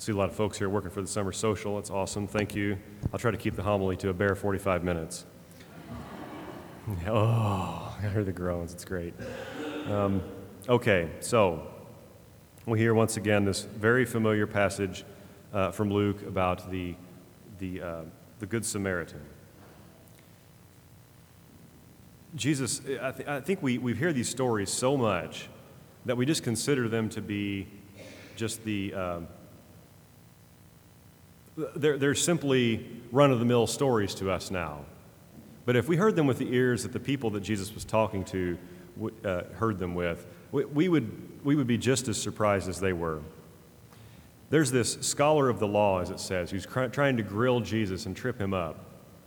See a lot of folks here working for the summer social. That's awesome. Thank you. I'll try to keep the homily to a bare 45 minutes. Oh, I heard the groans. It's great. Okay, so we hear once again this very familiar passage from Luke about the Good Samaritan. Jesus, I think we hear these stories so much that we just consider them to be just they're simply run-of-the-mill stories to us now. But if we heard them with the ears that the people that Jesus was talking to heard them with, we would be just as surprised as they were. There's this scholar of the law, as it says, who's trying to grill Jesus and trip him up.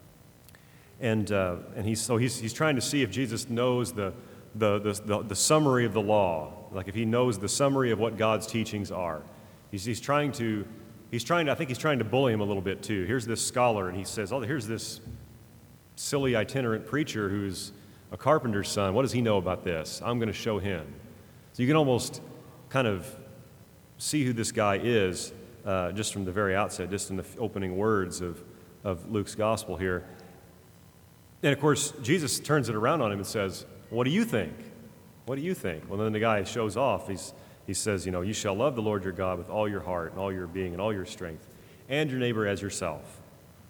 And he's trying to see if Jesus knows the summary of the law, like if he knows the summary of what God's teachings are. I think he's trying to bully him a little bit too. Here's this scholar, and he says, "Oh, here's this silly itinerant preacher who's a carpenter's son. What does he know about this? I'm going to show him." So you can almost kind of see who this guy is just from the very outset, just in the opening words of Luke's gospel here. And of course, Jesus turns it around on him and says, "What do you think? What do you think?" Well, then the guy shows off. He says, "You shall love the Lord your God with all your heart and all your being and all your strength, and your neighbor as yourself."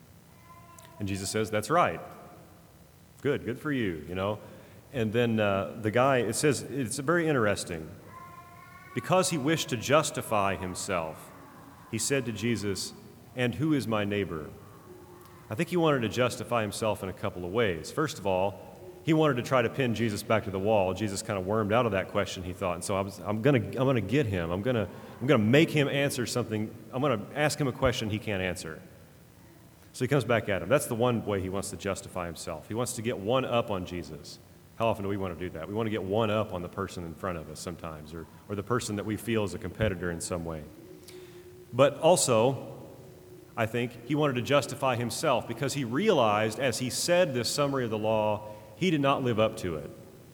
And Jesus says, "That's right. Good for you, And then the guy, it says, it's very interesting. Because he wished to justify himself, he said to Jesus, "And who is my neighbor?" I think he wanted to justify himself in a couple of ways. First of all, he wanted to try to pin Jesus back to the wall. Jesus kind of wormed out of that question, he thought. And so I'm going to get him. I'm going to make him answer something. I'm going to ask him a question he can't answer. So he comes back at him. That's the one way he wants to justify himself. He wants to get one up on Jesus. How often do we want to do that? We want to get one up on the person in front of us sometimes, or the person that we feel is a competitor in some way. But also, I think he wanted to justify himself because he realized as he said this summary of the law, he did not live up to it.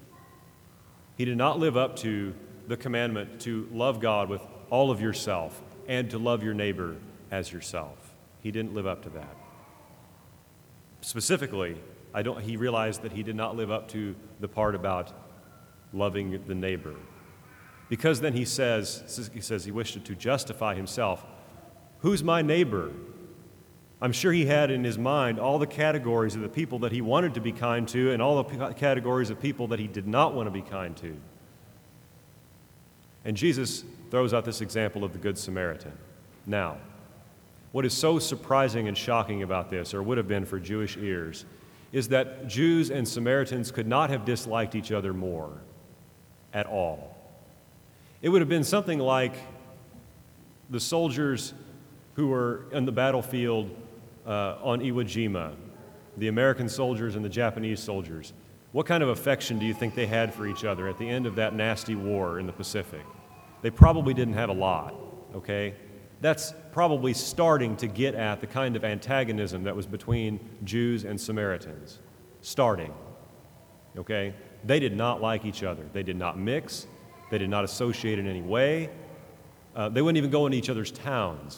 He did not live up to the commandment to love God with all of yourself and to love your neighbor as yourself. He didn't live up to that. Specifically, he realized that he did not live up to the part about loving the neighbor. Because then he says he wished to justify himself. Who's my neighbor? I'm sure he had in his mind all the categories of the people that he wanted to be kind to and all the categories of people that he did not want to be kind to. And Jesus throws out this example of the Good Samaritan. Now, what is so surprising and shocking about this, or would have been for Jewish ears, is that Jews and Samaritans could not have disliked each other more at all. It would have been something like the soldiers who were in the battlefield on Iwo Jima, the American soldiers and the Japanese soldiers. What kind of affection do you think they had for each other at the end of that nasty war in the Pacific? They probably didn't have a lot, okay? That's probably starting to get at the kind of antagonism that was between Jews and Samaritans. Starting, okay? They did not like each other. They did not mix. They did not associate in any way. They wouldn't even go into each other's towns.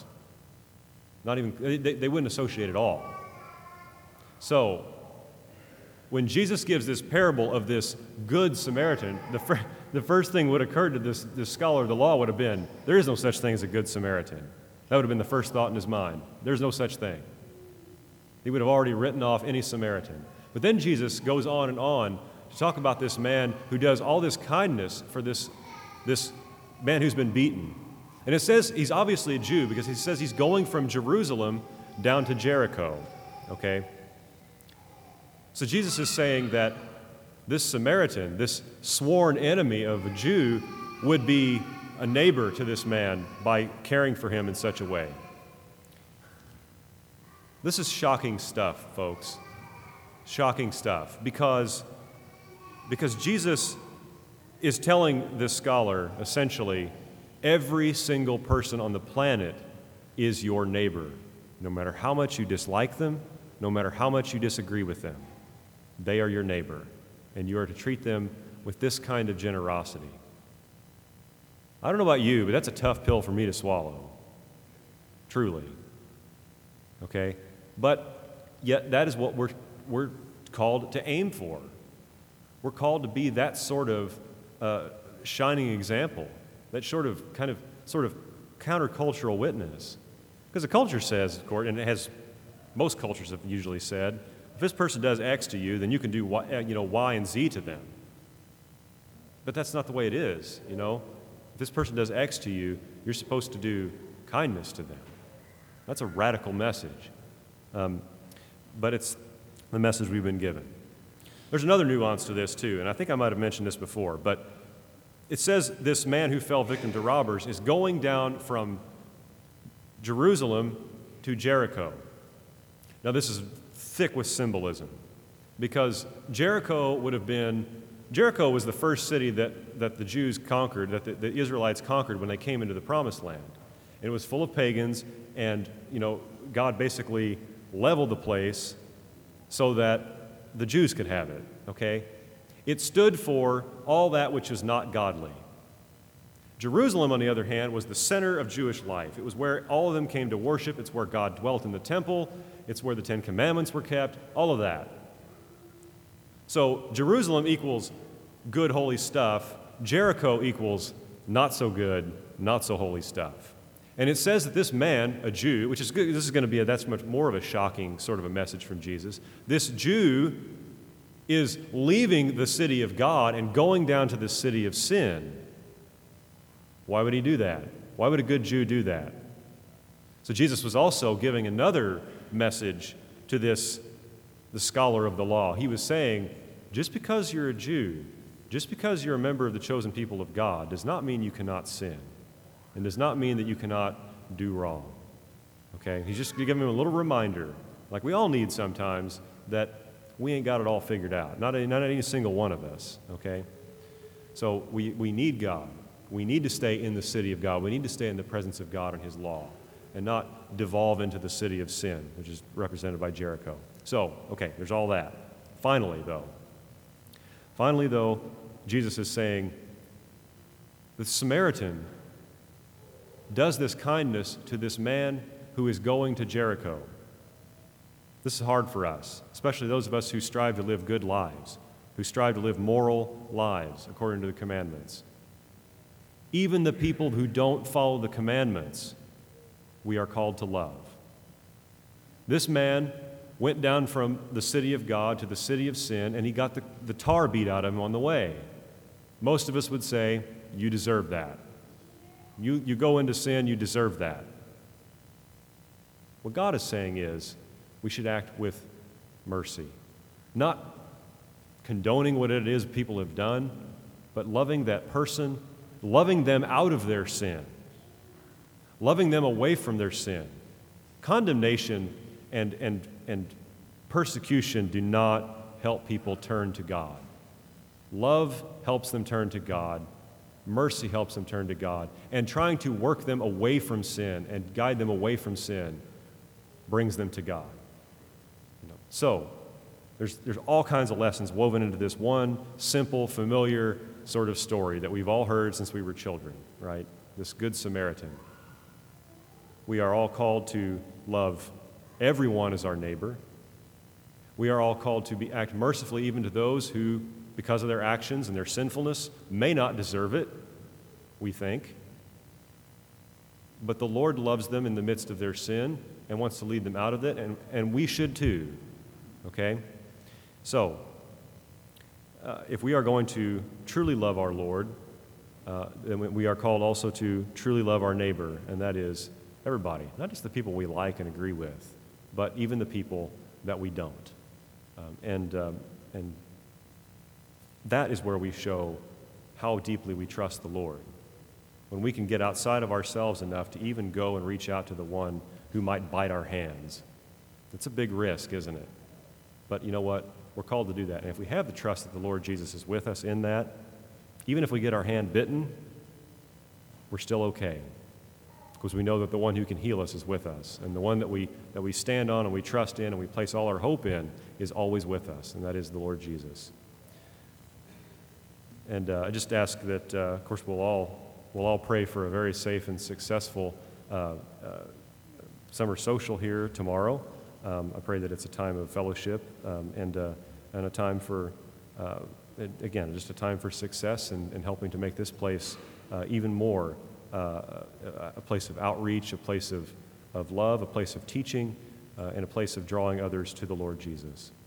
They wouldn't associate at all. So, when Jesus gives this parable of this Good Samaritan, the first thing would occur to this scholar of the law would have been, there is no such thing as a Good Samaritan. That would have been the first thought in his mind. There's no such thing. He would have already written off any Samaritan. But then Jesus goes on and on to talk about this man who does all this kindness for this man who's been beaten. And it says he's obviously a Jew because he says he's going from Jerusalem down to Jericho, okay? So Jesus is saying that this Samaritan, this sworn enemy of a Jew, would be a neighbor to this man by caring for him in such a way. This is shocking stuff, folks. Shocking stuff. Because Jesus is telling this scholar, essentially, every single person on the planet is your neighbor, no matter how much you dislike them, no matter how much you disagree with them. They are your neighbor, and you are to treat them with this kind of generosity. I don't know about you, but that's a tough pill for me to swallow. truly. Okay? But yet that is what we're called to aim for. We're called to be that sort of shining example, that sort of countercultural witness. Because the culture says, of course, and it has, most cultures have usually said, if this person does X to you, then you can do Y and Z to them. But that's not the way it is, you know. If this person does X to you, you're supposed to do kindness to them. That's a radical message. But it's the message we've been given. There's another nuance to this, too, and I think I might have mentioned this before, but it says this man who fell victim to robbers is going down from Jerusalem to Jericho. Now, this is thick with symbolism because Jericho was the first city that the Jews conquered, that the Israelites conquered when they came into the Promised Land. And it was full of pagans, and, God basically leveled the place so that the Jews could have it, okay? It stood for all that which is not godly. Jerusalem, on the other hand, was the center of Jewish life. It was where all of them came to worship. It's where God dwelt in the temple. It's where the Ten Commandments were kept, all of that. So Jerusalem equals good, holy stuff. Jericho equals not so good, not so holy stuff. And it says that this man, a Jew, which is good, this is going to be that's much more of a shocking sort of a message from Jesus. This Jew is leaving the city of God and going down to the city of sin. Why would he do that? Why would a good Jew do that? So Jesus was also giving another message to the scholar of the law. He was saying, just because you're a Jew, just because you're a member of the chosen people of God, does not mean you cannot sin, and does not mean that you cannot do wrong. Okay? He's just giving him a little reminder, like we all need sometimes, that we ain't got it all figured out. Not any single one of us. Okay? So we need God. We need to stay in the city of God. We need to stay in the presence of God and His law, and not devolve into the city of sin, which is represented by Jericho. So, okay, there's all that. Finally, though, Jesus is saying, the Samaritan does this kindness to this man who is going to Jericho. This is hard for us, especially those of us who strive to live good lives, who strive to live moral lives according to the commandments. Even the people who don't follow the commandments, we are called to love. This man went down from the city of God to the city of sin, and he got the tar beat out of him on the way. Most of us would say, you deserve that. You go into sin, you deserve that. What God is saying is, we should act with mercy. Not condoning what it is people have done, but loving that person, loving them out of their sin, loving them away from their sin. Condemnation and persecution do not help people turn to God. Love helps them turn to God. Mercy helps them turn to God. And trying to work them away from sin and guide them away from sin brings them to God. So, there's all kinds of lessons woven into this one simple, familiar sort of story that we've all heard since we were children, right? This Good Samaritan. We are all called to love everyone as our neighbor. We are all called to act mercifully even to those who, because of their actions and their sinfulness, may not deserve it, we think. But the Lord loves them in the midst of their sin and wants to lead them out of it, and we should too. Okay? So, if we are going to truly love our Lord, then we are called also to truly love our neighbor, and that is everybody, not just the people we like and agree with, but even the people that we don't. And that is where we show how deeply we trust the Lord. When we can get outside of ourselves enough to even go and reach out to the one who might bite our hands. It's a big risk, isn't it? But you know what? We're called to do that. And if we have the trust that the Lord Jesus is with us in that, even if we get our hand bitten, we're still okay. Because we know that the one who can heal us is with us. And the one that we stand on and we trust in and we place all our hope in is always with us, and that is the Lord Jesus. And I just ask that, of course, we'll all pray for a very safe and successful summer social here tomorrow. I pray that it's a time of fellowship and a time for, again, just a time for success and helping to make this place even more a place of outreach, a place of love, a place of teaching, and a place of drawing others to the Lord Jesus.